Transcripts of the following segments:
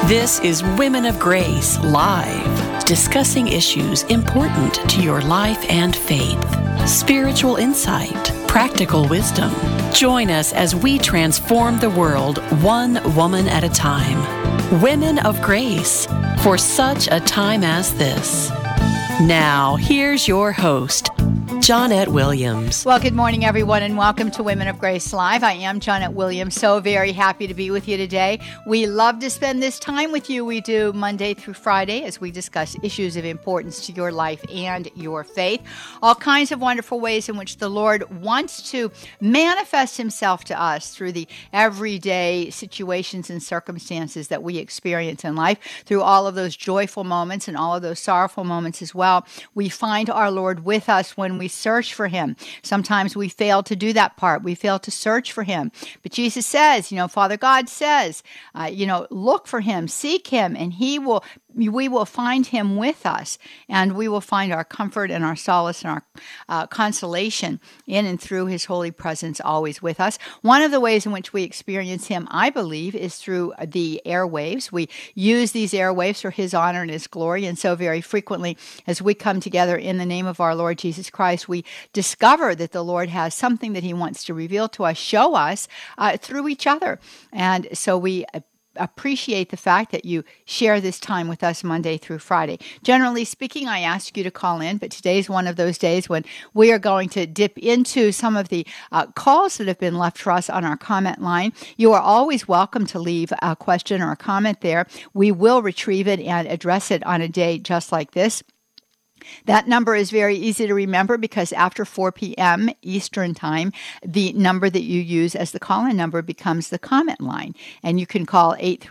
This is Women of Grace Live, discussing issues important to your life and faith. Spiritual insight, practical wisdom. Join us as we transform the world one woman at a time. Women of Grace, for such a time as this. Now, here's your host, Johnette Williams. Well, good morning, everyone, and welcome to Women of Grace Live. I am Johnette Williams, so very happy to be with you today. We love to spend this time with you. We do Monday through Friday as we discuss issues of importance to your life and your faith. All kinds of wonderful ways in which the Lord wants to manifest himself to us through the everyday situations and circumstances that we experience in life, through all of those joyful moments and all of those sorrowful moments as well. We find our Lord with us when we search for him. Sometimes we fail to do that part. We fail to search for him. But Jesus says, Father God says, look for him, seek him, and we will find him with us, and we will find our comfort and our solace and our consolation in and through his holy presence always with us. One of the ways in which we experience him, I believe, is through the airwaves. We use these airwaves for his honor and his glory, and so very frequently as we come together in the name of our Lord Jesus Christ, we discover that the Lord has something that he wants to reveal to us, show us through each other. And so we appreciate the fact that you share this time with us Monday through Friday. Generally speaking, I ask you to call in, but today's one of those days when we are going to dip into some of the calls that have been left for us on our comment line. You are always welcome to leave a question or a comment there. We will retrieve it and address it on a day just like this. That number is very easy to remember because after 4 p.m. Eastern Time, the number that you use as the call-in number becomes the comment line. And you can call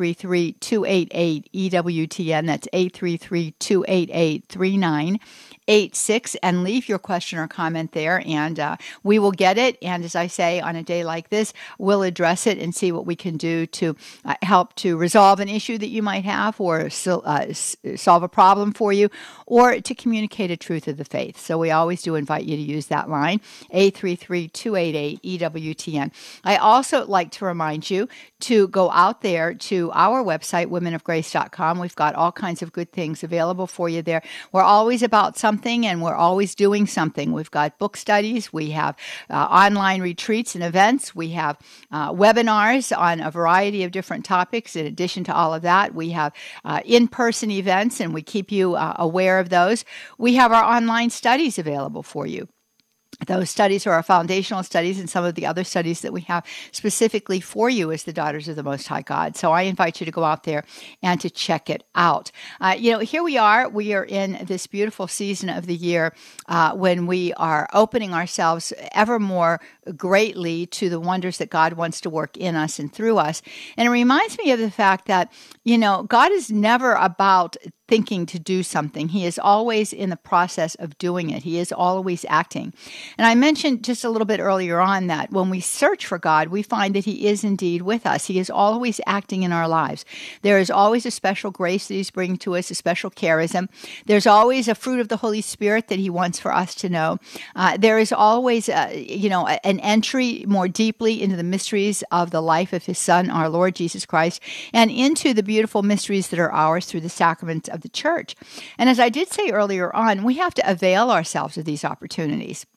833-288-EWTN. That's 833-288-3986 and leave your question or comment there, and we will get it. And as I say, on a day like this, we'll address it and see what we can do to help to resolve an issue that you might have, or solve a problem for you, or to communicate a truth of the faith. So we always do invite you to use that line, 833-288-EWTN. I also like to remind you to go out there to our website, womenofgrace.com. We've got all kinds of good things available for you there. We're always about something, and we're always doing something. We've got book studies. We have online retreats and events. We have webinars on a variety of different topics. In addition to all of that, we have in-person events, and we keep you aware of those. We have our online studies available for you. Those studies are our foundational studies, and some of the other studies that we have specifically for you as the daughters of the Most High God. So I invite you to go out there and to check it out. Here we are. We are in this beautiful season of the year when we are opening ourselves ever more greatly to the wonders that God wants to work in us and through us. And it reminds me of the fact that, God is never about thinking to do something. He is always in the process of doing it. He is always acting. And I mentioned just a little bit earlier on that when we search for God, we find that he is indeed with us. He is always acting in our lives. There is always a special grace that he's bringing to us, a special charism. There's always a fruit of the Holy Spirit that he wants for us to know. There is always, an entry more deeply into the mysteries of the life of his Son, our Lord Jesus Christ, and into the beautiful mysteries that are ours through the sacraments of the church. And as I did say earlier on, we have to avail ourselves of these opportunities.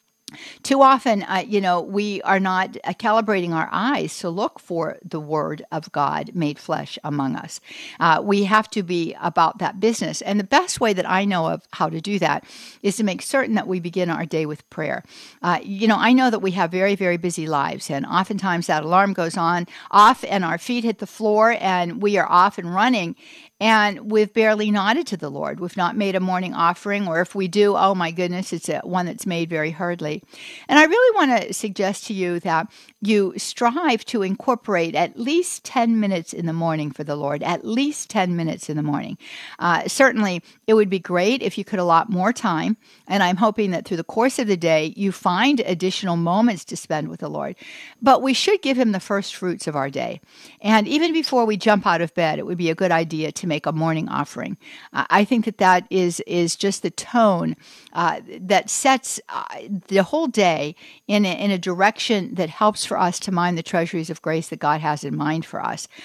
Too often, we are not calibrating our eyes to look for the Word of God made flesh among us. We have to be about that business. And the best way that I know of how to do that is to make certain that we begin our day with prayer. I know that we have very, very busy lives, and oftentimes that alarm goes off, and our feet hit the floor, and we are off and running. And we've barely nodded to the Lord. We've not made a morning offering, or if we do, oh my goodness, it's one that's made very hurriedly. And I really want to suggest to you that you strive to incorporate at least 10 minutes in the morning for the Lord, at least 10 minutes in the morning. Certainly, it would be great if you could allot more time, and I'm hoping that through the course of the day, you find additional moments to spend with the Lord. But we should give him the first fruits of our day. And even before we jump out of bed, it would be a good idea to make a morning offering. I think that is just the tone that sets the whole day in a direction that helps for us to mine the treasuries of grace that God has in mind for us.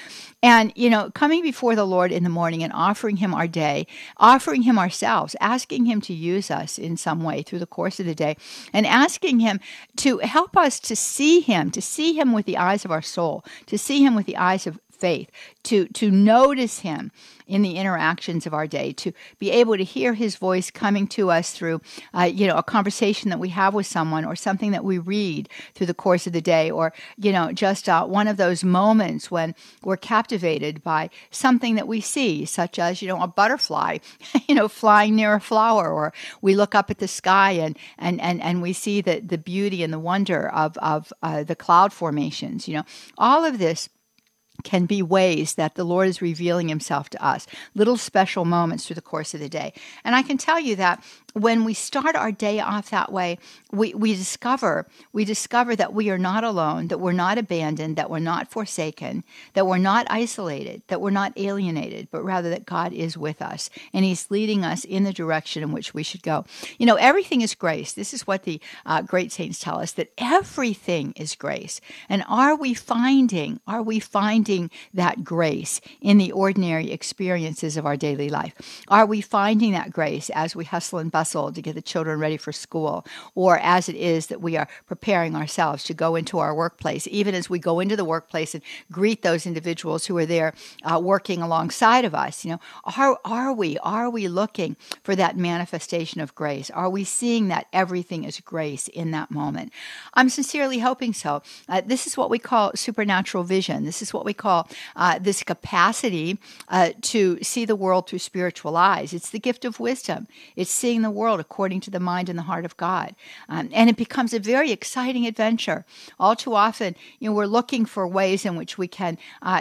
And, coming before the Lord in the morning and offering Him our day, offering Him ourselves, asking Him to use us in some way through the course of the day, and asking Him to help us to see Him with the eyes of our soul, to see Him with the eyes of faith, to notice Him in the interactions of our day, to be able to hear His voice coming to us through, a conversation that we have with someone, or something that we read through the course of the day, or, just one of those moments when we're captivated by something that we see, such as, a butterfly, flying near a flower, or we look up at the sky and we see the beauty and the wonder of the cloud formations. All of this can be ways that the Lord is revealing Himself to us, little special moments through the course of the day. And I can tell you that when we start our day off that way, we discover that we are not alone, that we're not abandoned, that we're not forsaken, that we're not isolated, that we're not alienated, but rather that God is with us and He's leading us in the direction in which we should go. Everything is grace. This is what the great saints tell us, that everything is grace. And are we finding that grace in the ordinary experiences of our daily life? Are we finding that grace as we hustle and bustle to get the children ready for school, or as it is that we are preparing ourselves to go into our workplace, even as we go into the workplace and greet those individuals who are there working alongside of us? Are we looking for that manifestation of grace? Are we seeing that everything is grace in that moment? I'm sincerely hoping so. This is what we call supernatural vision. This is what we call this capacity to see the world through spiritual eyes. It's the gift of wisdom. It's seeing the world according to the mind and the heart of God. And it becomes a very exciting adventure. All too often, we're looking for ways in which we can,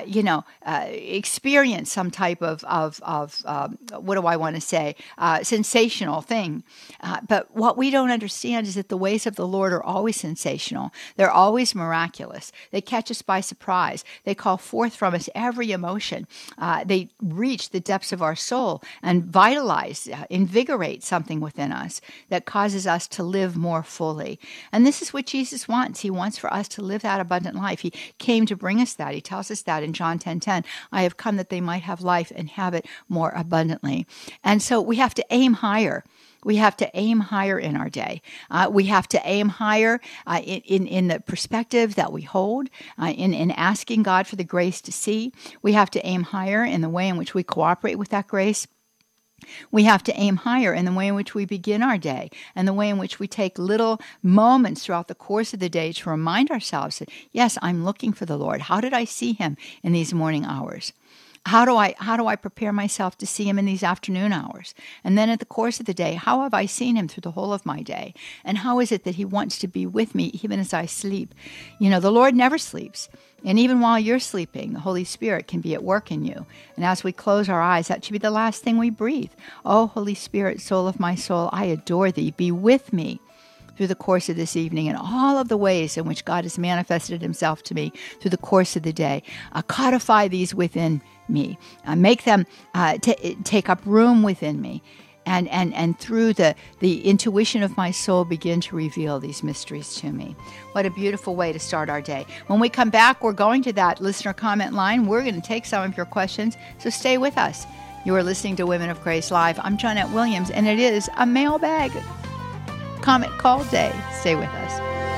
experience some type of what do I want to say, sensational thing. But what we don't understand is that the ways of the Lord are always sensational. They're always miraculous. They catch us by surprise. They call forth from us every emotion. They reach the depths of our soul and vitalize, invigorate something within us that causes us to live more fully. And this is what Jesus wants. He wants for us to live that abundant life. He came to bring us that. He tells us that in John 10:10, I have come that they might have life and have it more abundantly. And so we have to aim higher. We have to aim higher in our day. We have to aim higher in the perspective that we hold, in asking God for the grace to see. We have to aim higher in the way in which we cooperate with that grace. We have to aim higher in the way in which we begin our day, and the way in which we take little moments throughout the course of the day to remind ourselves that, yes, I'm looking for the Lord. How did I see Him in these morning hours? How do I prepare myself to see Him in these afternoon hours? And then at the course of the day, how have I seen Him through the whole of my day? And how is it that He wants to be with me even as I sleep? The Lord never sleeps. And even while you're sleeping, the Holy Spirit can be at work in you. And as we close our eyes, that should be the last thing we breathe. Oh, Holy Spirit, soul of my soul, I adore Thee. Be with me through the course of this evening and all of the ways in which God has manifested Himself to me through the course of the day. Codify these within me. Make them take up room within me. And through the intuition of my soul, begin to reveal these mysteries to me. What a beautiful way to start our day. When we come back, we're going to that listener comment line. We're going to take some of your questions, so stay with us. You are listening to Women of Grace Live. I'm Johnnette Williams, and it is a mailbag comment call day. Stay with us.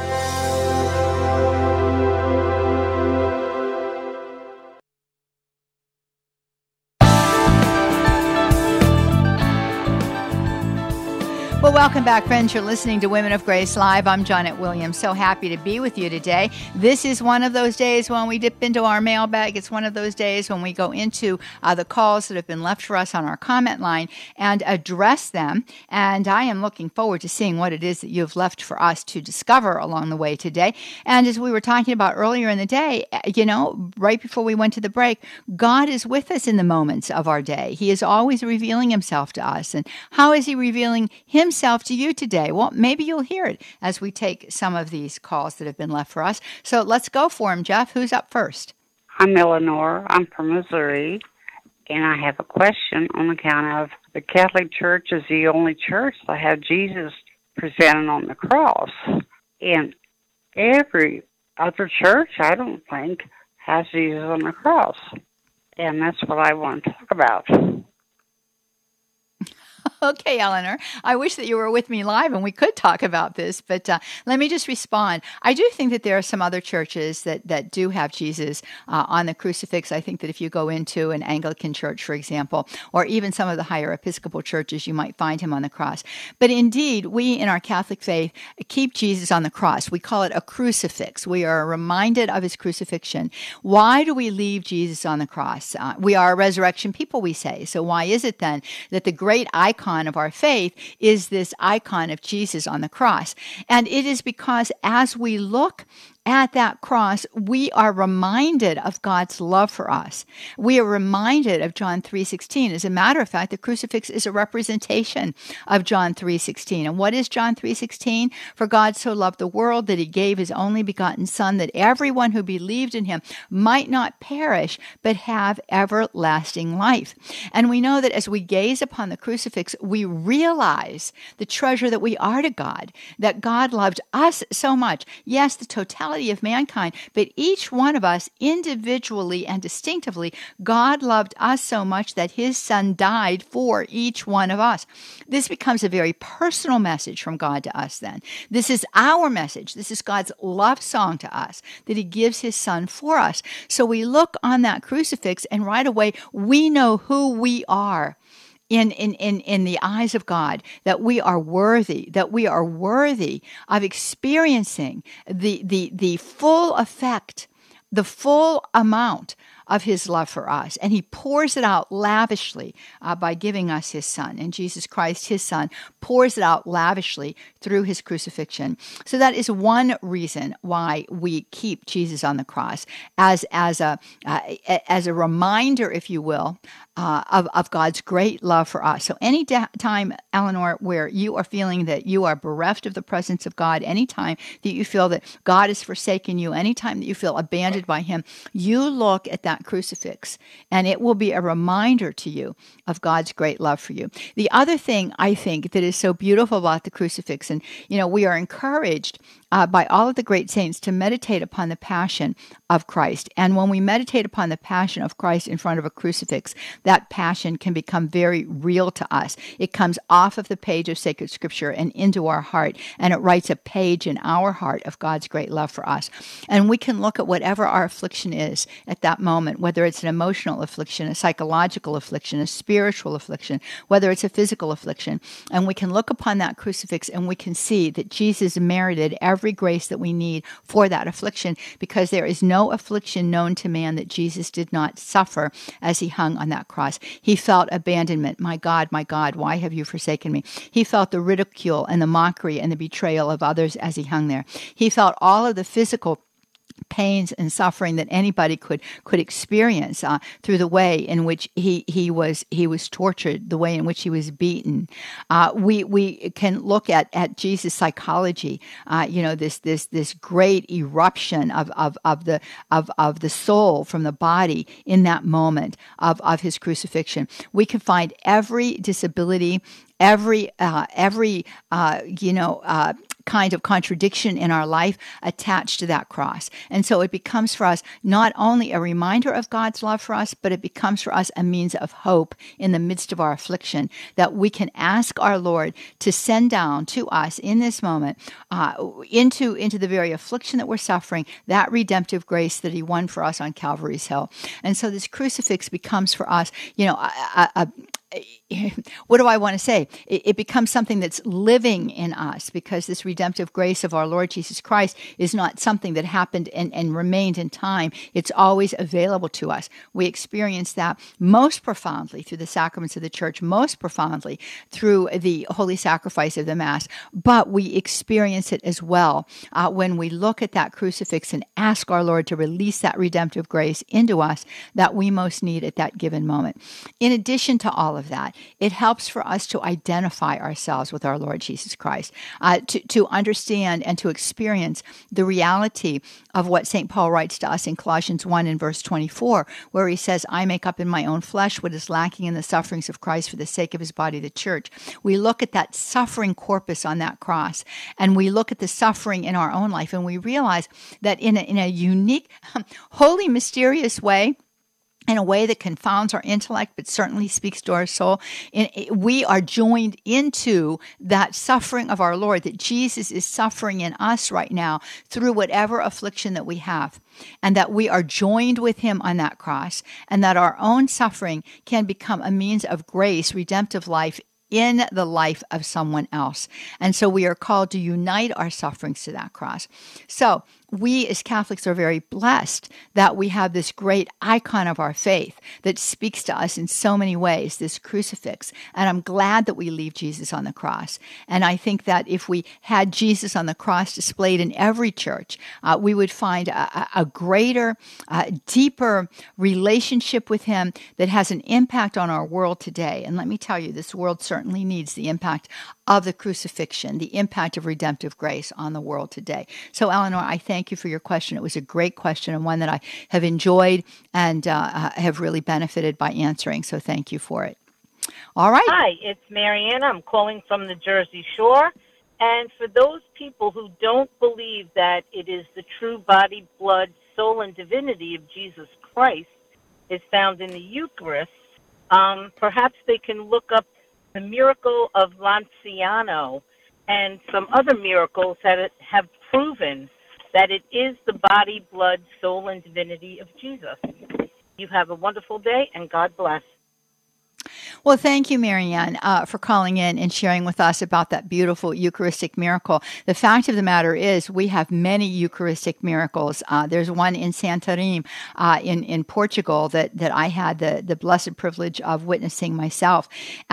Well, welcome back, friends. You're listening to Women of Grace Live. I'm Johnnette Williams. So happy to be with you today. This is one of those days when we dip into our mailbag. It's one of those days when we go into the calls that have been left for us on our comment line and address them. And I am looking forward to seeing what it is that you've left for us to discover along the way today. And as we were talking about earlier in the day, right before we went to the break, God is with us in the moments of our day. He is always revealing Himself to us. And how is He revealing Himself to you today? Well, maybe you'll hear it as we take some of these calls that have been left for us. So let's go for them, Jeff. Who's up first? I'm Eleanor. I'm from Missouri, and I have a question on account of the Catholic Church is the only church that had Jesus presented on the cross. And every other church, I don't think, has Jesus on the cross. and that's what I want to talk about. Okay, Eleanor, I wish that you were with me live and we could talk about this, but let me just respond. I do think that there are some other churches that do have Jesus on the crucifix. I think that if you go into an Anglican church, for example, or even some of the higher Episcopal churches, you might find him on the cross. But indeed, we in our Catholic faith keep Jesus on the cross. We call it a crucifix. We are reminded of his crucifixion. Why do we leave Jesus on the cross? We are a resurrection people, we say. So why is it then that the great icon of our faith is this icon of Jesus on the cross? And it is because as we look at that cross, we are reminded of God's love for us. We are reminded of John 3:16. As a matter of fact, the crucifix is a representation of John 3:16. And what is John 3:16? For God so loved the world that he gave his only begotten Son, that everyone who believed in him might not perish, but have everlasting life. And we know that as we gaze upon the crucifix, we realize the treasure that we are to God, that God loved us so much. Yes, the totality of mankind, but each one of us individually and distinctively, God loved us so much that his Son died for each one of us. This becomes a very personal message from God to us then. This is our message. This is God's love song to us, that he gives his Son for us. So we look on that crucifix and right away we know who we are in the eyes of God, that we are worthy of experiencing the full effect, the full amount of his love for us. And he pours it out lavishly by giving us his Son. And Jesus Christ, his Son, pours it out lavishly through his crucifixion. So that is one reason why we keep Jesus on the cross as a reminder, if you will, of God's great love for us. So any time, Eleanor, where you are feeling that you are bereft of the presence of God, anytime that you feel that God has forsaken you, anytime that you feel abandoned by him, you look at that crucifix and it will be a reminder to you of God's great love for you. The other thing I think that is so beautiful about the crucifix, and we are encouraged by all of the great saints to meditate upon the passion of Christ. And when we meditate upon the passion of Christ in front of a crucifix, that passion can become very real to us. It comes off of the page of sacred scripture and into our heart, and it writes a page in our heart of God's great love for us. And we can look at whatever our affliction is at that moment, whether it's an emotional affliction, a psychological affliction, a spiritual affliction, whether it's a physical affliction, and we can look upon that crucifix and we can see that Jesus merited every grace that we need for that affliction, because there is no affliction known to man that Jesus did not suffer as he hung on that cross. He felt abandonment. My God, why have you forsaken me? He felt the ridicule and the mockery and the betrayal of others as he hung there. He felt all of the physical pains and suffering that anybody could experience through the way in which he was tortured, the way in which he was beaten. We can look at Jesus' psychology. This great eruption of the soul from the body in that moment of his crucifixion. We can find every disability, every kind of contradiction in our life attached to that cross. And so it becomes for us not only a reminder of God's love for us, but it becomes for us a means of hope in the midst of our affliction, that we can ask our Lord to send down to us in this moment, into the very affliction that we're suffering, that redemptive grace that he won for us on Calvary's Hill. And so this crucifix becomes for us, what do I want to say? It becomes something that's living in us, because this redemptive grace of our Lord Jesus Christ is not something that happened and remained in time. It's always available to us. We experience that most profoundly through the sacraments of the church, most profoundly through the holy sacrifice of the Mass, but we experience it as well when we look at that crucifix and ask our Lord to release that redemptive grace into us that we most need at that given moment. In addition to all of that, it helps for us to identify ourselves with our Lord Jesus Christ, to understand and to experience the reality of what St. Paul writes to us in Colossians 1 and verse 24, where he says, I make up in my own flesh what is lacking in the sufferings of Christ for the sake of his body, the church. We look at that suffering corpus on that cross, and we look at the suffering in our own life, and we realize that in a unique, holy, mysterious way, in a way that confounds our intellect, but certainly speaks to our soul. And we are joined into that suffering of our Lord, that Jesus is suffering in us right now through whatever affliction that we have, and that we are joined with him on that cross, and that our own suffering can become a means of grace, redemptive life in the life of someone else. And so we are called to unite our sufferings to that cross. So we as Catholics are very blessed that we have this great icon of our faith that speaks to us in so many ways, this crucifix. And I'm glad that we leave Jesus on the cross. And I think that if we had Jesus on the cross displayed in every church, we would find a greater, deeper relationship with him that has an impact on our world today. And let me tell you, this world certainly needs the impact of the crucifixion, the impact of redemptive grace on the world today. So, Eleanor, I thank you for your question. It was a great question and one that I have enjoyed and have really benefited by answering. So thank you for it. All right. Hi, it's Marianne. I'm calling from the Jersey Shore. And for those people who don't believe that it is the true body, blood, soul, and divinity of Jesus Christ is found in the Eucharist, perhaps they can look up the miracle of Lanciano and some other miracles that have proven that it is the body, blood, soul, and divinity of Jesus. You have a wonderful day, and God bless. Well, thank you, Marianne, for calling in and sharing with us about that beautiful Eucharistic miracle. The fact of the matter is we have many Eucharistic miracles. There's one in Santarém in Portugal that I had the blessed privilege of witnessing myself.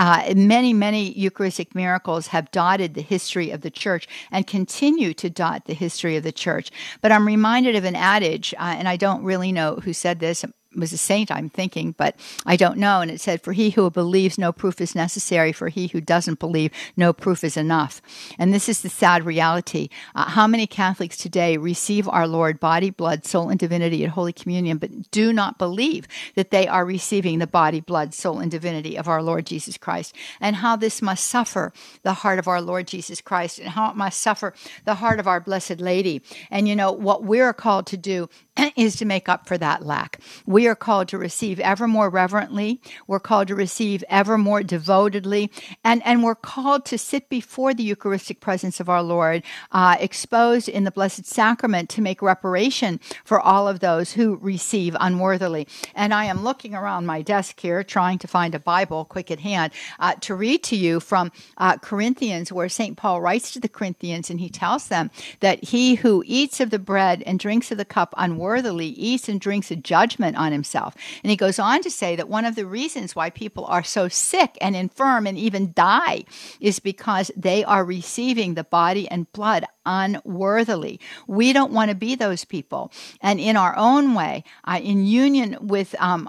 Many Eucharistic miracles have dotted the history of the church and continue to dot the history of the church. But I'm reminded of an adage, and I don't really know who said this. Was a saint, I'm thinking, but I don't know. And it said, for he who believes, no proof is necessary. For he who doesn't believe, no proof is enough. And this is the sad reality. How many Catholics today receive our Lord, body, blood, soul, and divinity at Holy Communion, but do not believe that they are receiving the body, blood, soul, and divinity of our Lord Jesus Christ, and how this must suffer the heart of our Lord Jesus Christ, and how it must suffer the heart of our Blessed Lady. And you know, what we're called to do is to make up for that lack. We are called to receive ever more reverently. We're called to receive ever more devotedly. And we're called to sit before the Eucharistic presence of our Lord, exposed in the Blessed Sacrament to make reparation for all of those who receive unworthily. And I am looking around my desk here, trying to find a Bible quick at hand, to read to you from Corinthians, where St. Paul writes to the Corinthians, and he tells them that he who eats of the bread and drinks of the cup unworthily eats and drinks a judgment on himself. And he goes on to say that one of the reasons why people are so sick and infirm and even die is because they are receiving the body and blood unworthily. We don't want to be those people. And in our own way, in union with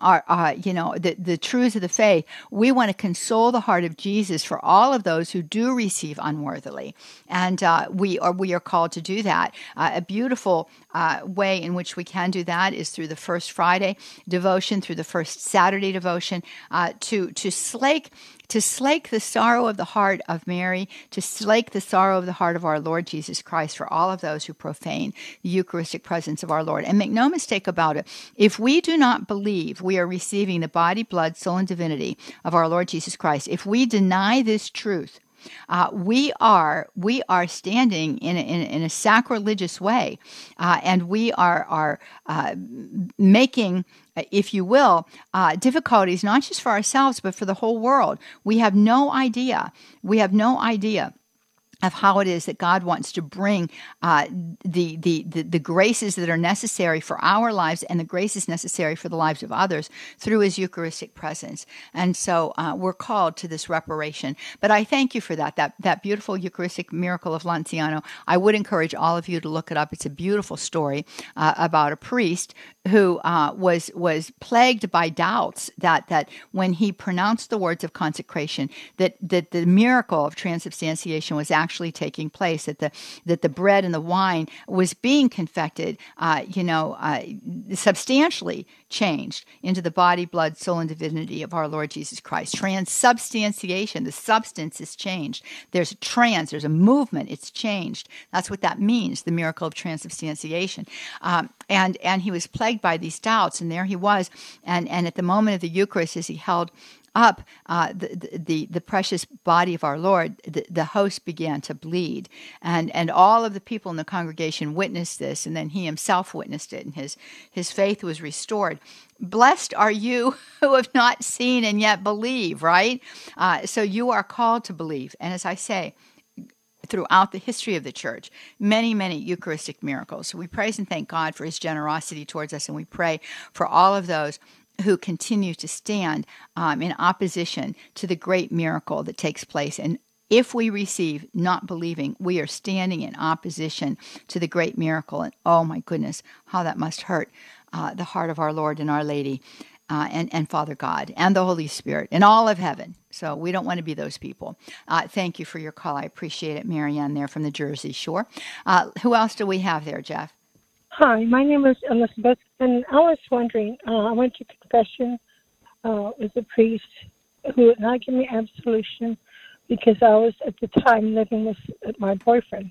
the truths of the faith, we want to console the heart of Jesus for all of those who do receive unworthily. And we are called to do that. A beautiful way in which we can do that is through the First Friday devotion, through the First Saturday devotion, to slake the sorrow of the heart of Mary, to slake the sorrow of the heart of our Lord Jesus Christ for all of those who profane the Eucharistic presence of our Lord. And make no mistake about it, if we do not believe we are receiving the body, blood, soul, and divinity of our Lord Jesus Christ, if we deny this truth, we are standing in a sacrilegious way, and we are making, if you will, difficulties not just for ourselves but for the whole world. We have no idea of how it is that God wants to bring the graces that are necessary for our lives and the graces necessary for the lives of others through his Eucharistic presence. And so we're called to this reparation. But I thank you for that beautiful Eucharistic miracle of Lanciano. I would encourage all of you to look it up. It's a beautiful story about a priest who was plagued by doubts that when he pronounced the words of consecration, that the miracle of transubstantiation was actually taking place, that the bread and the wine was being confected, substantially changed into the body, blood, soul, and divinity of our Lord Jesus Christ. Transubstantiation, the substance is changed. There's a movement, it's changed. That's what that means, the miracle of transubstantiation. And he was plagued by these doubts, and there he was. And at the moment of the Eucharist, as he held up the precious body of our Lord, the host began to bleed. And all of the people in the congregation witnessed this, and then he himself witnessed it, and his faith was restored. Blessed are you who have not seen and yet believe, right? So you are called to believe. And as I say, throughout the history of the church, many, many Eucharistic miracles. So we praise and thank God for his generosity towards us, and we pray for all of those who continue to stand in opposition to the great miracle that takes place. And if we receive not believing, we are standing in opposition to the great miracle. And oh my goodness, how that must hurt the heart of our Lord and Our Lady. And Father God and the Holy Spirit and all of heaven. So we don't want to be those people. Thank you for your call. I appreciate it, Marianne, there from the Jersey Shore. Who else do we have there, Jeff? Hi, my name is Elizabeth, and I was wondering, I went to confession with a priest who would not give me absolution because I was at the time living with my boyfriend,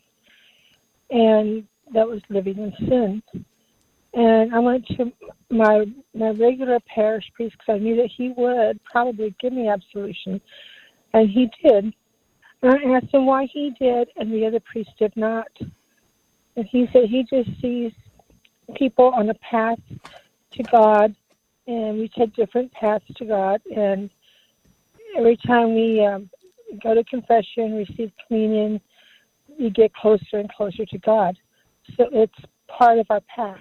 and that was living in sin. And I went to my regular parish priest because I knew that he would probably give me absolution, and he did. And I asked him why he did and the other priest did not. And he said he just sees people on a path to God, and we take different paths to God. And every time we go to confession, receive communion, we get closer and closer to God. So it's part of our path.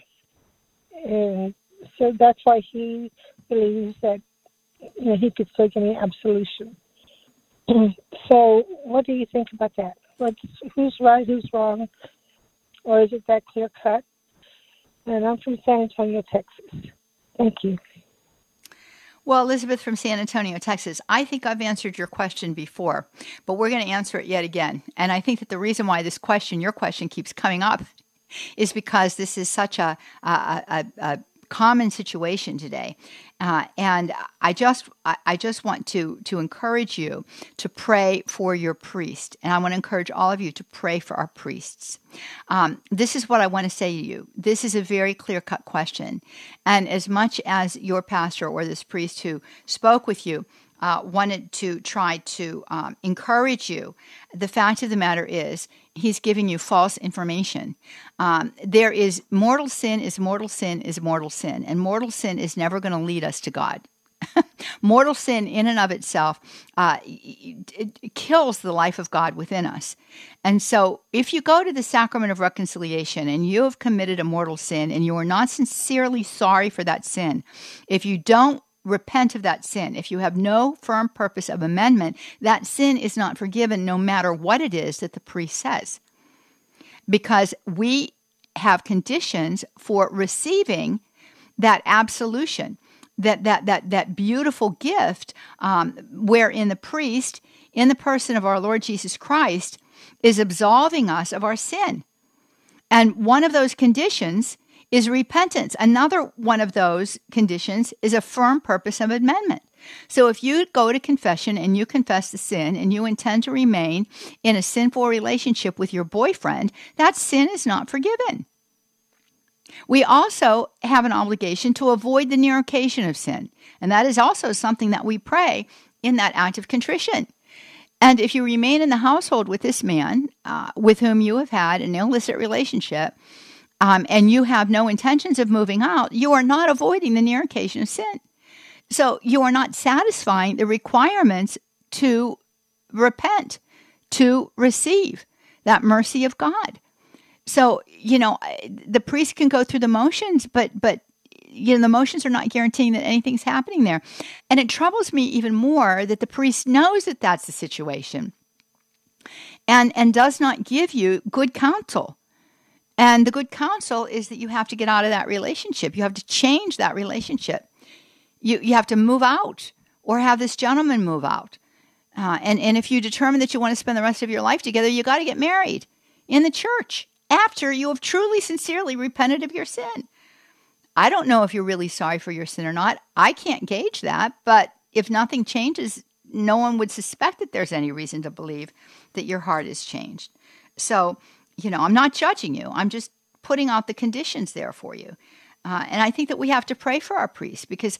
And so that's why he believes that he could still give me absolution. So what do you think about that? Who's right, who's wrong? Or is it that clear cut? And I'm from San Antonio, Texas. Thank you. Well, Elizabeth from San Antonio, Texas, I think I've answered your question before, but we're going to answer it yet again. And I think that the reason why your question keeps coming up is because this is such a common situation today. And I just want to encourage you to pray for your priest. And I want to encourage all of you to pray for our priests. This is what I want to say to you. This is a very clear-cut question. And as much as your pastor or this priest who spoke with you wanted to try to encourage you, the fact of the matter is he's giving you false information. There is mortal sin is mortal sin is mortal sin, and mortal sin is never going to lead us to God. Mortal sin in and of itself it kills the life of God within us. And so if you go to the sacrament of reconciliation and you have committed a mortal sin and you are not sincerely sorry for that sin, if you don't repent of that sin, if you have no firm purpose of amendment, that sin is not forgiven no matter what it is that the priest says. Because we have conditions for receiving that absolution, that beautiful gift wherein the priest, in the person of our Lord Jesus Christ, is absolving us of our sin. And one of those conditions is repentance. Another one of those conditions is a firm purpose of amendment. So if you go to confession and you confess the sin and you intend to remain in a sinful relationship with your boyfriend, that sin is not forgiven. We also have an obligation to avoid the near occasion of sin. And that is also something that we pray in that act of contrition. And if you remain in the household with this man with whom you have had an illicit relationship, and you have no intentions of moving out, you are not avoiding the near occasion of sin. So you are not satisfying the requirements to repent, to receive that mercy of God. So, the priest can go through the motions, but the motions are not guaranteeing that anything's happening there. And it troubles me even more that the priest knows that that's the situation and does not give you good counsel. And the good counsel is that you have to get out of that relationship. You have to change that relationship. You have to move out or have this gentleman move out. And if you determine that you want to spend the rest of your life together, you got to get married in the church after you have truly, sincerely repented of your sin. I don't know if you're really sorry for your sin or not. I can't gauge that. But if nothing changes, no one would suspect that there's any reason to believe that your heart is changed. So, I'm not judging you. I'm just putting out the conditions there for you. And I think that we have to pray for our priests because,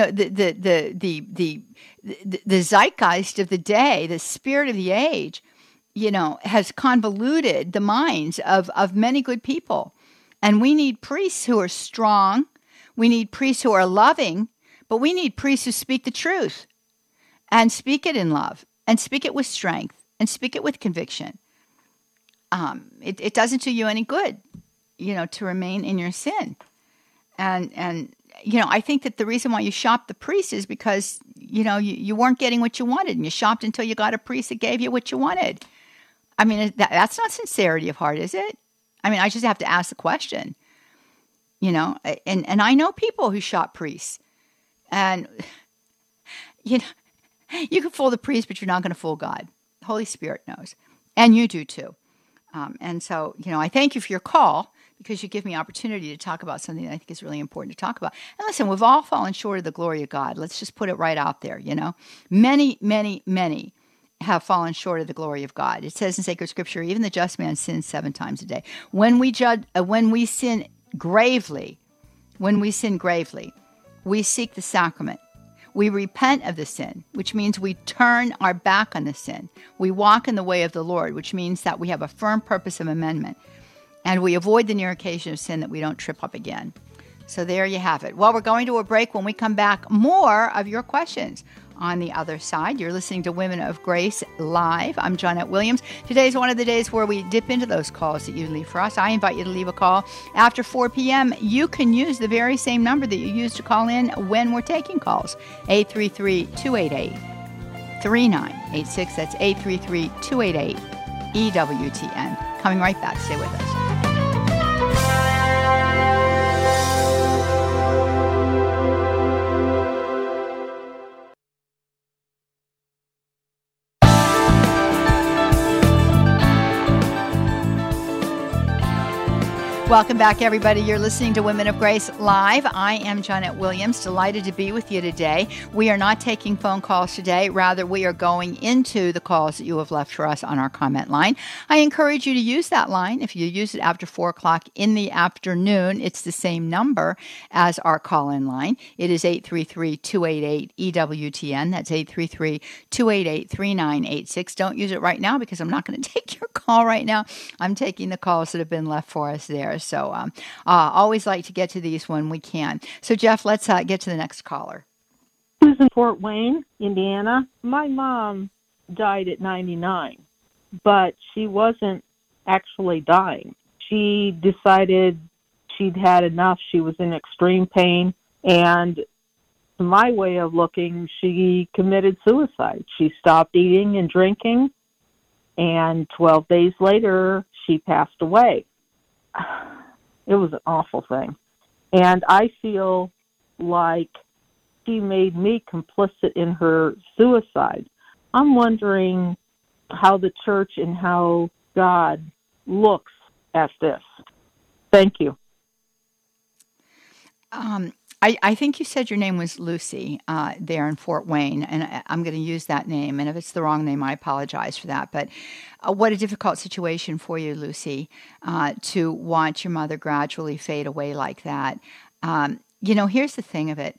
the zeitgeist of the day, the spirit of the age, has convoluted the minds of many good people. And we need priests who are strong. We need priests who are loving, but we need priests who speak the truth and speak it in love and speak it with strength and speak it with conviction. It doesn't do you any good, to remain in your sin. And I think that the reason why you shopped the priest is because, you weren't getting what you wanted, and you shopped until you got a priest that gave you what you wanted. I mean, that's not sincerity of heart, is it? I mean, I just have to ask the question, and I know people who shop priests, and, you can fool the priest, but you're not going to fool God. The Holy Spirit knows, and you do too. And so, I thank you for your call, because you give me opportunity to talk about something that I think is really important to talk about. And listen, we've all fallen short of the glory of God. Let's just put it right out there, Many, many, many have fallen short of the glory of God. It says in sacred scripture, even the just man sins 7 times a day. When we sin gravely, we seek the sacrament. We repent of the sin, which means we turn our back on the sin. We walk in the way of the Lord, which means that we have a firm purpose of amendment. And we avoid the near occasion of sin that we don't trip up again. So there you have it. Well, we're going to a break. When we come back, more of your questions on the other side. You're listening to Women of Grace Live. I'm Johnnette Williams. Today is one of the days where we dip into those calls that you leave for us. I invite you to leave a call after 4 p.m. You can use the very same number that you used to call in when we're taking calls. 833-288-3986. That's 833-288-EWTN. Coming right back. Stay with us. Welcome back, everybody. You're listening to Women of Grace Live. I am Johnnette Williams, delighted to be with you today. We are not taking phone calls today. Rather, we are going into the calls that you have left for us on our comment line. I encourage you to use that line. If you use it after 4 o'clock in the afternoon, it's the same number as our call-in line. It is 833-288-EWTN. That's 833-288-3986. Don't use it right now because I'm not going to take your call right now. I'm taking the calls that have been left for us there. So always like to get to these when we can. So, Jeff, let's get to the next caller. I was in Fort Wayne, Indiana. My mom died at 99, but she wasn't actually dying. She decided she'd had enough. She was in extreme pain, and to my way of looking, she committed suicide. She stopped eating and drinking, and 12 days later, she passed away. It was an awful thing. And I feel like she made me complicit in her suicide. I'm wondering how the church and how God looks at this. Thank you. I think you said your name was Lucy there in Fort Wayne, and I'm going to use that name. And if it's the wrong name, I apologize for that. But what a difficult situation for you, Lucy, to watch your mother gradually fade away like that. Here's the thing of it.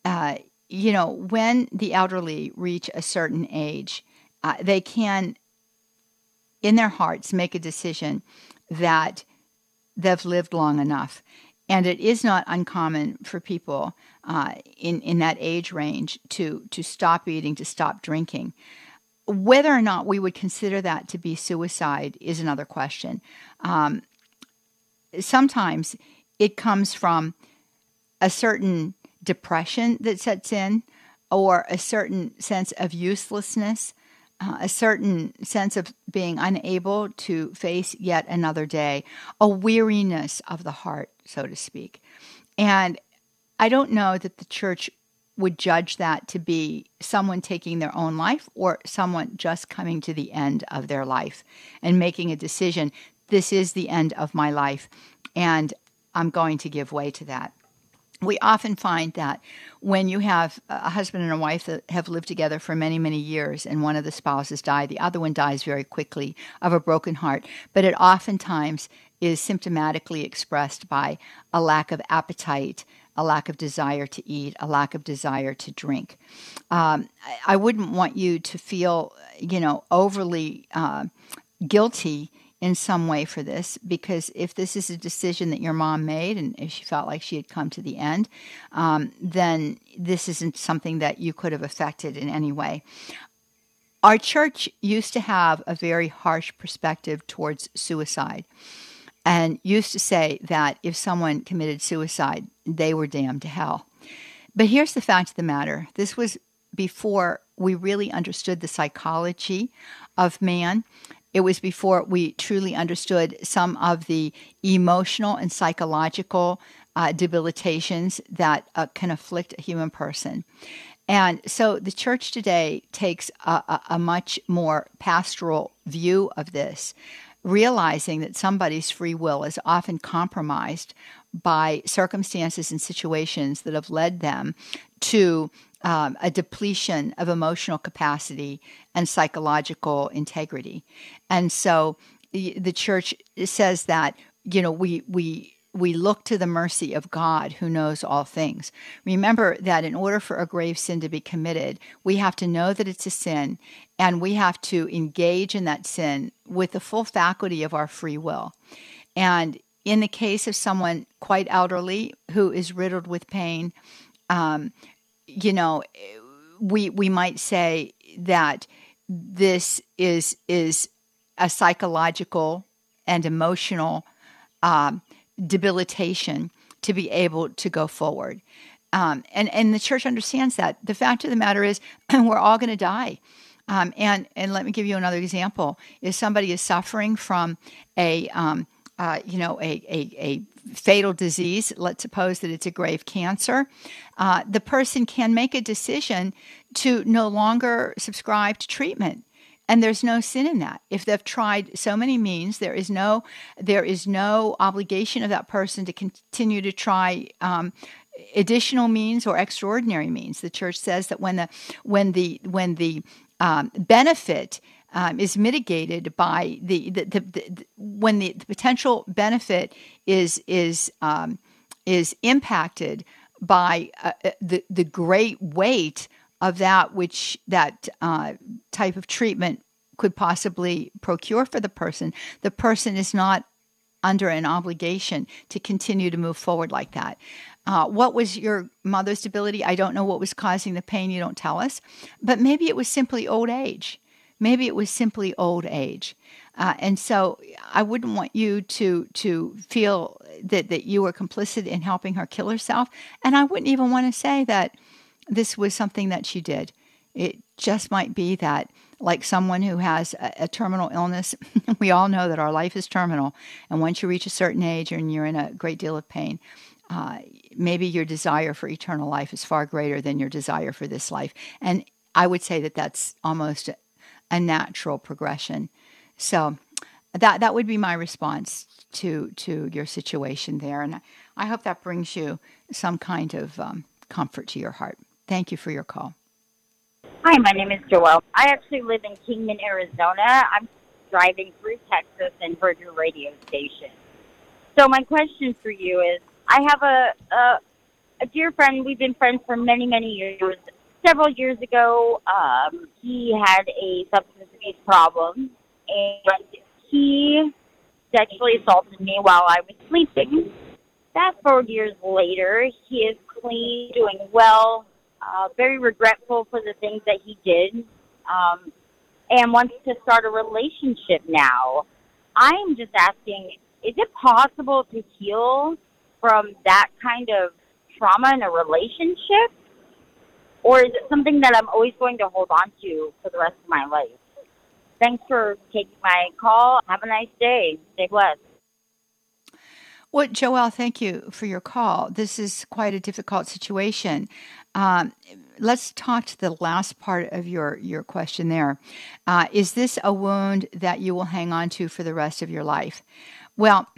When the elderly reach a certain age, they can, in their hearts, make a decision that they've lived long enough. And it is not uncommon for people in that age range to stop eating, to stop drinking. Whether or not we would consider that to be suicide is another question. Sometimes it comes from a certain depression that sets in, or a certain sense of uselessness, a certain sense of being unable to face yet another day, a weariness of the heart, so to speak. And I don't know that the church would judge that to be someone taking their own life or someone just coming to the end of their life and making a decision, this is the end of my life, and I'm going to give way to that. we often find that when you have a husband and a wife that have lived together for many, many years and one of the spouses die, the other one dies very quickly of a broken heart. But it oftentimes is symptomatically expressed by a lack of appetite, a lack of desire to eat, a lack of desire to drink. I wouldn't want you to feel, overly guilty in some way for this, because if this is a decision that your mom made and if she felt like she had come to the end, then this isn't something that you could have affected in any way. Our church used to have a very harsh perspective towards suicide and used to say that if someone committed suicide, they were damned to hell. But here's the fact of the matter. This was before we really understood the psychology of man. It was before we truly understood some of the emotional and psychological debilitations that can afflict a human person. And so the church today takes a much more pastoral view of this, realizing that somebody's free will is often compromised by circumstances and situations that have led them to a depletion of emotional capacity and psychological integrity. And so the church says that, we look to the mercy of God who knows all things. Remember that in order for a grave sin to be committed, we have to know that it's a sin, and we have to engage in that sin with the full faculty of our free will. And in the case of someone quite elderly who is riddled with pain, we might say that this is a psychological and emotional debilitation to be able to go forward. And the church understands that. The fact of the matter is we're all going to die. And let me give you another example. If somebody is suffering from a fatal disease, let's suppose that it's a grave cancer, the person can make a decision to no longer subscribe to treatment. And there's no sin in that. If they've tried so many means, there is no obligation of that person to continue to try additional means or extraordinary means. The church says that when the benefit is mitigated by when the potential benefit is impacted by the great weight of that type of treatment could possibly procure for the person is not under an obligation to continue to move forward like that. What was your mother's debility? I don't know what was causing the pain. You don't tell us. But maybe it was simply old age. And so I wouldn't want you to feel that you were complicit in helping her kill herself. And I wouldn't even want to say that this was something that she did. It just might be that, like someone who has a terminal illness, we all know that our life is terminal. And once you reach a certain age and you're in a great deal of pain, maybe your desire for eternal life is far greater than your desire for this life. And I would say that that's almost a natural progression. So that would be my response to your situation there. And I hope that brings you some kind of comfort to your heart. Thank you for your call. Hi, my name is Joelle. I actually live in Kingman, Arizona. I'm driving through Texas and heard your radio station. So my question for you is, I have a dear friend. We've been friends for many, many years. Several years ago, he had a substance abuse problem, and he sexually assaulted me while I was sleeping. Fast forward years later, he is clean, doing well, very regretful for the things that he did, and wants to start a relationship now. I'm just asking, is it possible to heal from that kind of trauma in a relationship? Or is it something that I'm always going to hold on to for the rest of my life? Thanks for taking my call. Have a nice day. Stay blessed. Well, Joelle, thank you for your call. This is quite a difficult situation. Let's talk to the last part of your question there. Is this a wound that you will hang on to for the rest of your life? Well,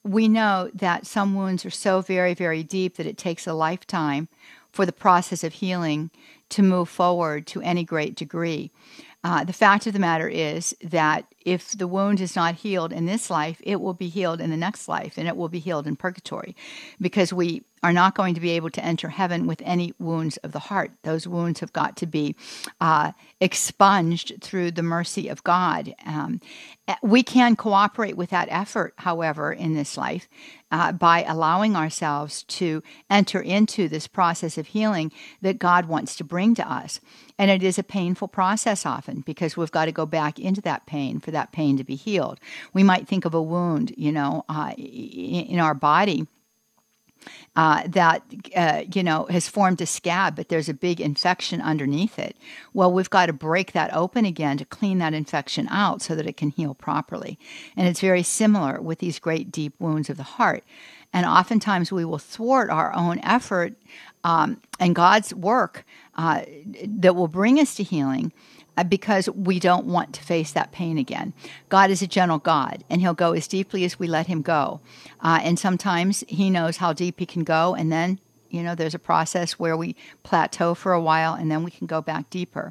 we know that some wounds are so very, very deep that it takes a lifetime for the process of healing to move forward to any great degree. The fact of the matter is that if the wound is not healed in this life, it will be healed in the next life, and it will be healed in purgatory, because we are not going to be able to enter heaven with any wounds of the heart. Those wounds have got to be expunged through the mercy of God. We can cooperate with that effort, however, in this life by allowing ourselves to enter into this process of healing that God wants to bring to us. And it is a painful process often, because we've got to go back into that pain for that pain to be healed. We might think of a wound, in our body that has formed a scab, but there's a big infection underneath it. Well, we've got to break that open again to clean that infection out so that it can heal properly. And it's very similar with these great deep wounds of the heart. And oftentimes we will thwart our own effort and God's work that will bring us to healing because we don't want to face that pain again. God is a gentle God, and he'll go as deeply as we let him go. And sometimes he knows how deep he can go, and then, there's a process where we plateau for a while, and then we can go back deeper.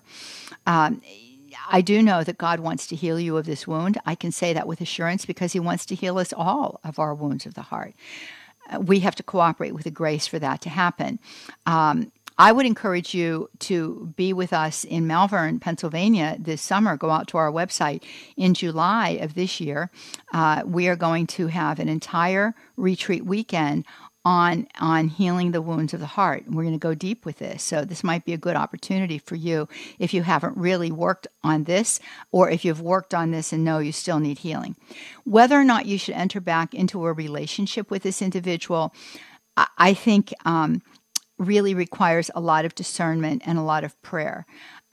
I do know that God wants to heal you of this wound. I can say that with assurance because he wants to heal us all of our wounds of the heart. We have to cooperate with the grace for that to happen. I would encourage you to be with us in Malvern, Pennsylvania this summer. Go out to our website in July of this year. We are going to have an entire retreat weekend on healing the wounds of the heart. We're going to go deep with this. So this might be a good opportunity for you if you haven't really worked on this, or if you've worked on this and know you still need healing. Whether or not you should enter back into a relationship with this individual, I think really requires a lot of discernment and a lot of prayer.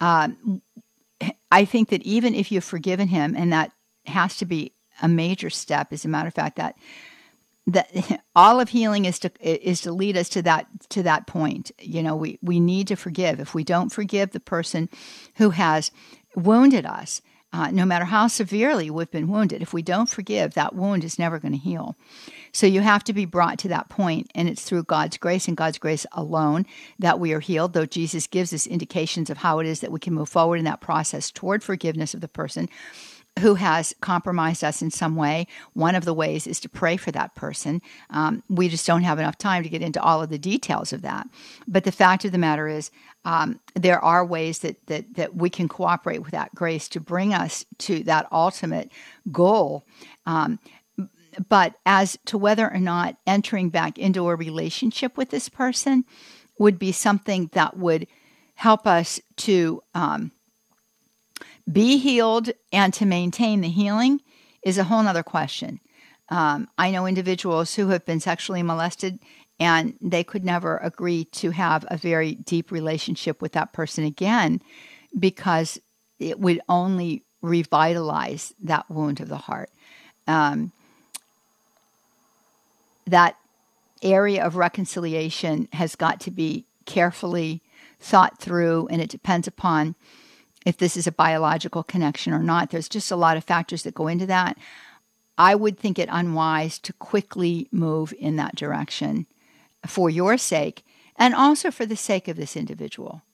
I think that even if you've forgiven him, and that has to be a major step, as a matter of fact, that all of healing is to lead us to that point. We need to forgive. If we don't forgive the person who has wounded us, no matter how severely we've been wounded, if we don't forgive, that wound is never going to heal. So you have to be brought to that point, and it's through God's grace and God's grace alone that we are healed, though Jesus gives us indications of how it is that we can move forward in that process toward forgiveness of the person who has compromised us in some way. One of the ways is to pray for that person. We just don't have enough time to get into all of the details of that. But the fact of the matter is, there are ways that we can cooperate with that grace to bring us to that ultimate goal. But as to whether or not entering back into a relationship with this person would be something that would help us to be healed and to maintain the healing is a whole other question. I know individuals who have been sexually molested, and they could never agree to have a very deep relationship with that person again, because it would only revitalize that wound of the heart. That area of reconciliation has got to be carefully thought through, and it depends upon if this is a biological connection or not. There's just a lot of factors that go into that. I would think it unwise to quickly move in that direction for your sake, and also for the sake of this individual.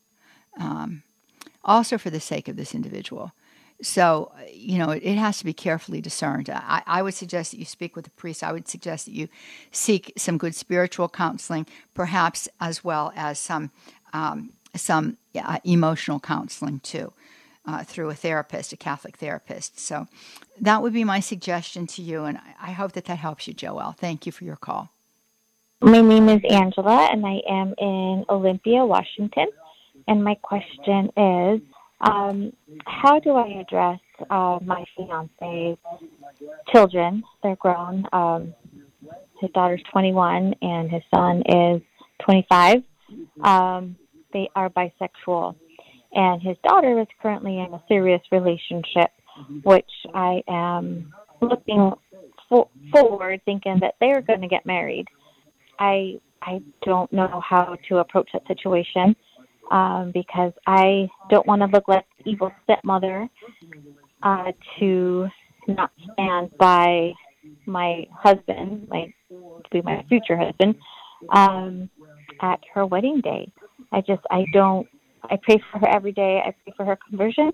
So, it has to be carefully discerned. I would suggest that you speak with a priest. I would suggest that you seek some good spiritual counseling, perhaps as well as some emotional counseling too, through a therapist, a Catholic therapist. So that would be my suggestion to you, and I hope that helps you, Joelle. Thank you for your call. My name is Angela, and I am in Olympia, Washington. And my question is, how do I address my fiance's children? They're grown. His daughter's 21 and his son is 25. They are bisexual. And his daughter is currently in a serious relationship, which I am looking forward, thinking that they're going to get married. I don't know how to approach that situation. Because I don't want to look like evil stepmother to not stand by my husband, my future husband, at her wedding day. I pray for her every day. I pray for her conversion.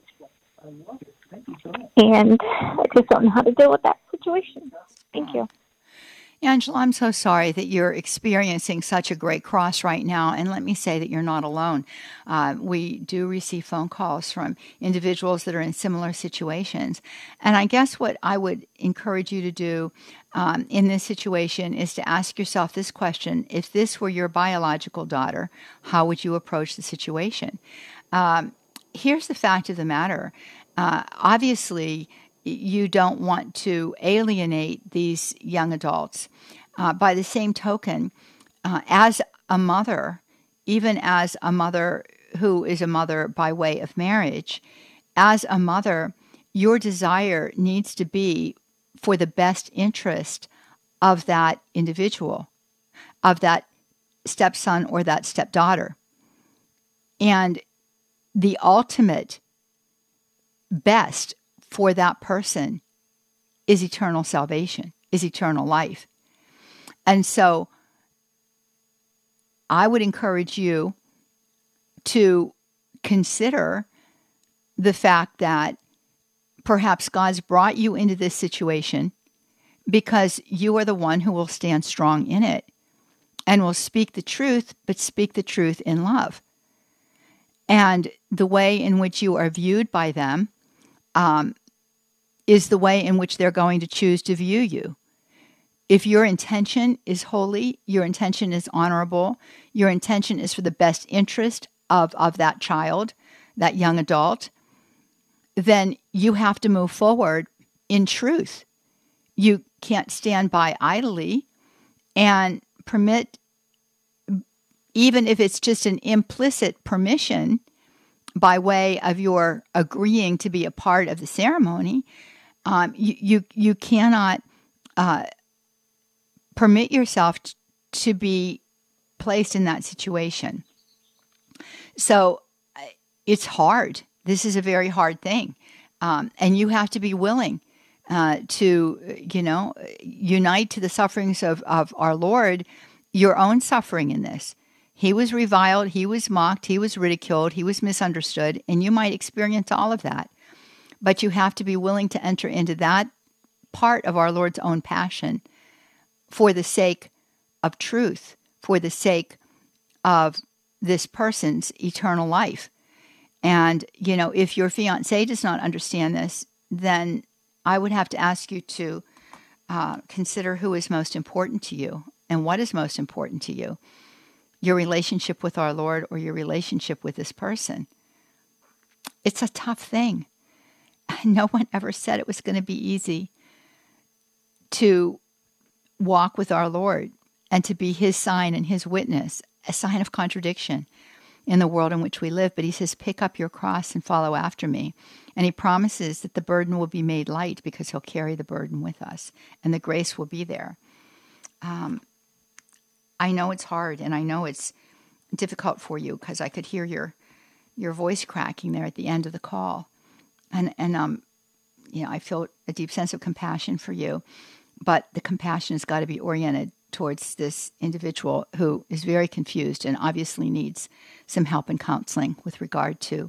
And I just don't know how to deal with that situation. Thank you. Angela, I'm so sorry that you're experiencing such a great cross right now. And let me say that you're not alone. We do receive phone calls from individuals that are in similar situations. And I guess what I would encourage you to do in this situation is to ask yourself this question. If this were your biological daughter, how would you approach the situation? Here's the fact of the matter. Obviously, you don't want to alienate these young adults. By the same token, as a mother, even as a mother who is a mother by way of marriage, as a mother, your desire needs to be for the best interest of that individual, of that stepson or that stepdaughter. And the ultimate best for that person is eternal salvation, is eternal life. And so I would encourage you to consider the fact that perhaps God's brought you into this situation because you are the one who will stand strong in it and will speak the truth, but speak the truth in love. And the way in which you are viewed by them is the way in which they're going to choose to view you. If your intention is holy, your intention is honorable, your intention is for the best interest of that child, that young adult, then you have to move forward in truth. You can't stand by idly and permit, even if it's just an implicit permission by way of your agreeing to be a part of the ceremony, you cannot permit yourself to be placed in that situation. So it's hard. This is a very hard thing. And you have to be willing to, unite to the sufferings of our Lord, your own suffering in this. He was reviled, he was mocked, he was ridiculed, he was misunderstood, and you might experience all of that. But you have to be willing to enter into that part of our Lord's own passion for the sake of truth, for the sake of this person's eternal life. And, if your fiancé does not understand this, then I would have to ask you to consider who is most important to you and what is most important to you. Your relationship with our Lord or your relationship with this person. It's a tough thing. No one ever said it was going to be easy to walk with our Lord and to be his sign and his witness, a sign of contradiction in the world in which we live. But he says, pick up your cross and follow after me. And he promises that the burden will be made light because he'll carry the burden with us and the grace will be there. I know it's hard and I know it's difficult for you because I could hear your voice cracking there at the end of the call. And I feel a deep sense of compassion for you, but the compassion has got to be oriented towards this individual who is very confused and obviously needs some help and counseling with regard to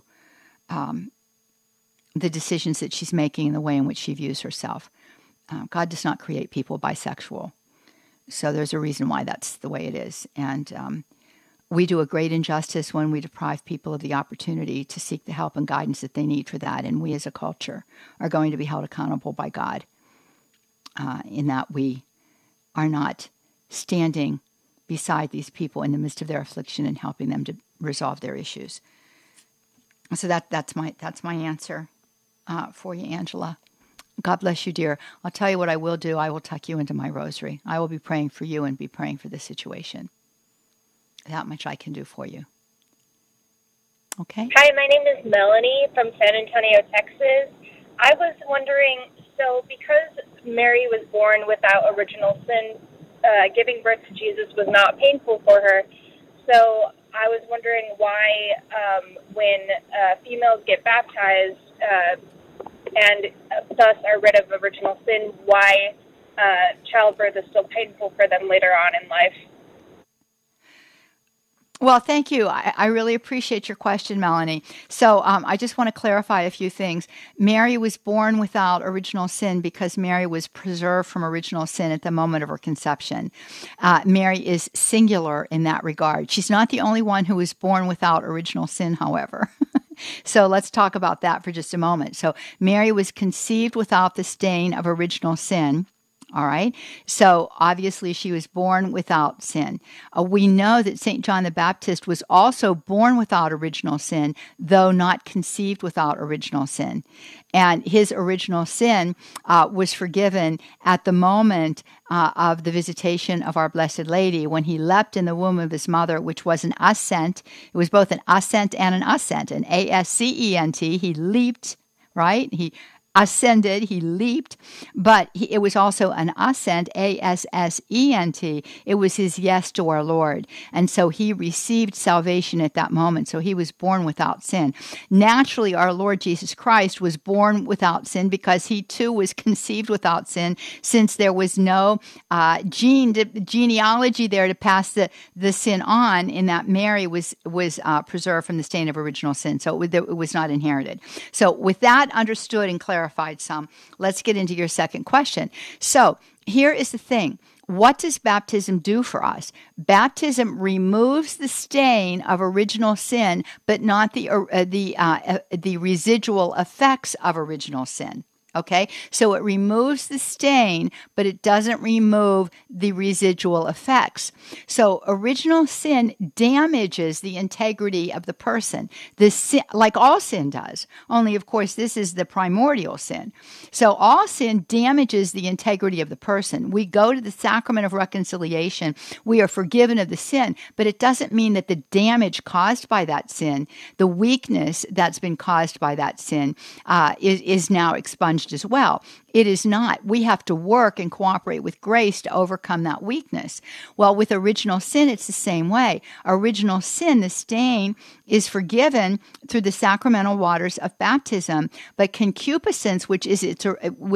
the decisions that she's making and the way in which she views herself. God does not create people bisexual. So there's a reason why that's the way it is. And we do a great injustice when we deprive people of the opportunity to seek the help and guidance that they need for that. And we as a culture are going to be held accountable by God in that we are not standing beside these people in the midst of their affliction and helping them to resolve their issues. So that's my answer for you, Angela. God bless you, dear. I'll tell you what I will do. I will tuck you into my rosary. I will be praying for you and be praying for this situation. That much I can do for you. Okay? Hi, my name is Melanie from San Antonio, Texas. I was wondering, so because Mary was born without original sin, giving birth to Jesus was not painful for her. So I was wondering why when females get baptized and thus are rid of original sin, why childbirth is still painful for them later on in life. Well, thank you. I really appreciate your question, Melanie. So I just want to clarify a few things. Mary was born without original sin because Mary was preserved from original sin at the moment of her conception. Mary is singular in that regard. She's not the only one who was born without original sin, however. So let's talk about that for just a moment. So Mary was conceived without the stain of original sin. All right. So obviously she was born without sin. We know that St. John the Baptist was also born without original sin, though not conceived without original sin. And his original sin was forgiven at the moment of the visitation of our Blessed Lady when he leapt in the womb of his mother, which was an ascent. It was both an ascent and an ascent, an A-S-C-E-N-T. He leaped, right? He ascended, he leaped, but it was also an ascent, A-S-S-E-N-T. It was his yes to our Lord. And so he received salvation at that moment. So he was born without sin. Naturally, our Lord Jesus Christ was born without sin because he too was conceived without sin, since there was no genealogy there to pass the sin on, in that Mary was preserved from the stain of original sin. So it was not inherited. So with that understood and clarified some, let's get into your second question. So here is the thing. What does baptism do for us? Baptism removes the stain of original sin, but not the residual effects of original sin. Okay, so it removes the stain, but it doesn't remove the residual effects. So original sin damages the integrity of the person, like all sin does. Only, of course, this is the primordial sin. So all sin damages the integrity of the person. We go to the sacrament of reconciliation. We are forgiven of the sin, but it doesn't mean that the damage caused by that sin, the weakness that's been caused by that sin, is now expunged as well. It is not. We have to work and cooperate with grace to overcome that weakness. Well, with original sin, it's the same way. Original sin, the stain, is forgiven through the sacramental waters of baptism, but concupiscence, which is its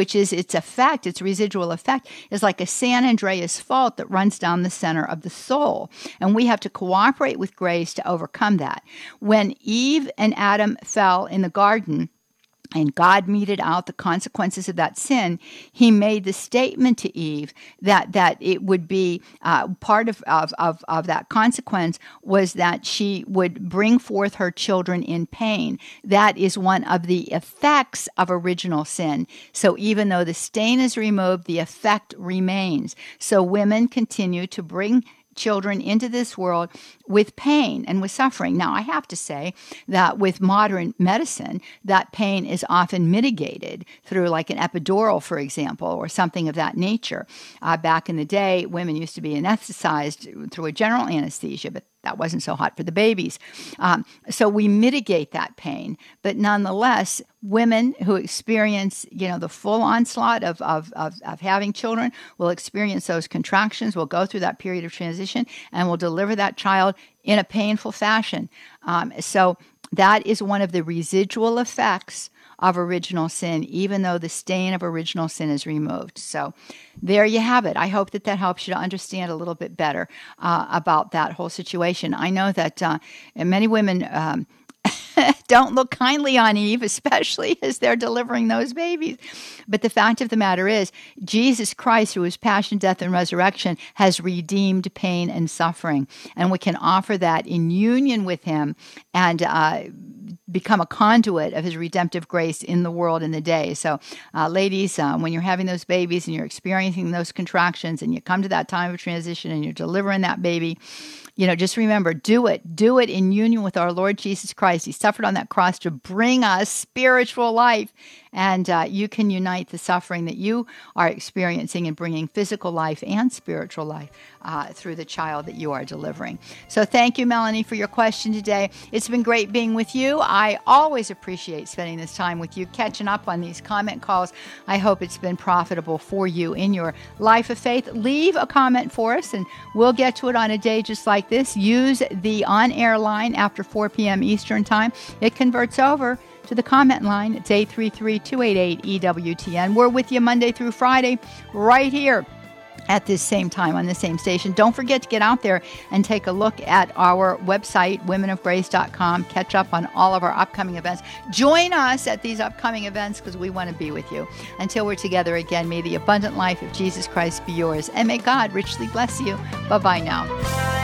effect, its residual effect, is like a San Andreas fault that runs down the center of the soul, and we have to cooperate with grace to overcome that. When Eve and Adam fell in the garden, and God meted out the consequences of that sin, he made the statement to Eve that it would be part of that consequence was that she would bring forth her children in pain. That is one of the effects of original sin. So even though the stain is removed, the effect remains. So women continue to bring children into this world with pain and with suffering. Now, I have to say that with modern medicine, that pain is often mitigated through like an epidural, for example, or something of that nature. Back in the day, women used to be anesthetized through a general anesthesia, but that wasn't so hot for the babies. So we mitigate that pain. But nonetheless, women who experience, the full onslaught of having children will experience those contractions, will go through that period of transition, and will deliver that child in a painful fashion. So that is one of the residual effects of original sin, even though the stain of original sin is removed. So there you have it. I hope that helps you to understand a little bit better about that whole situation. I know that many women don't look kindly on Eve, especially as they're delivering those babies. But the fact of the matter is, Jesus Christ, through his passion, death, and resurrection, has redeemed pain and suffering. And we can offer that in union with him and become a conduit of his redemptive grace in the world in the day. So ladies, when you're having those babies and you're experiencing those contractions and you come to that time of transition and you're delivering that baby, just remember, do it in union with our Lord Jesus Christ. He suffered on that cross to bring us spiritual life. And you can unite the suffering that you are experiencing in bringing physical life and spiritual life through the child that you are delivering. So thank you, Melanie, for your question today. It's been great being with you. I always appreciate spending this time with you, catching up on these comment calls. I hope it's been profitable for you in your life of faith. Leave a comment for us, and we'll get to it on a day just like this. Use the on-air line after 4 p.m. Eastern Time. It converts over to the comment line. It's 833-288-EWTN. We're with you Monday through Friday right here at this same time on the same station. Don't forget to get out there and take a look at our website, womenofgrace.com. Catch up on all of our upcoming events. Join us at these upcoming events because we want to be with you. Until we're together again, may the abundant life of Jesus Christ be yours, and may God richly bless you. Bye-bye now.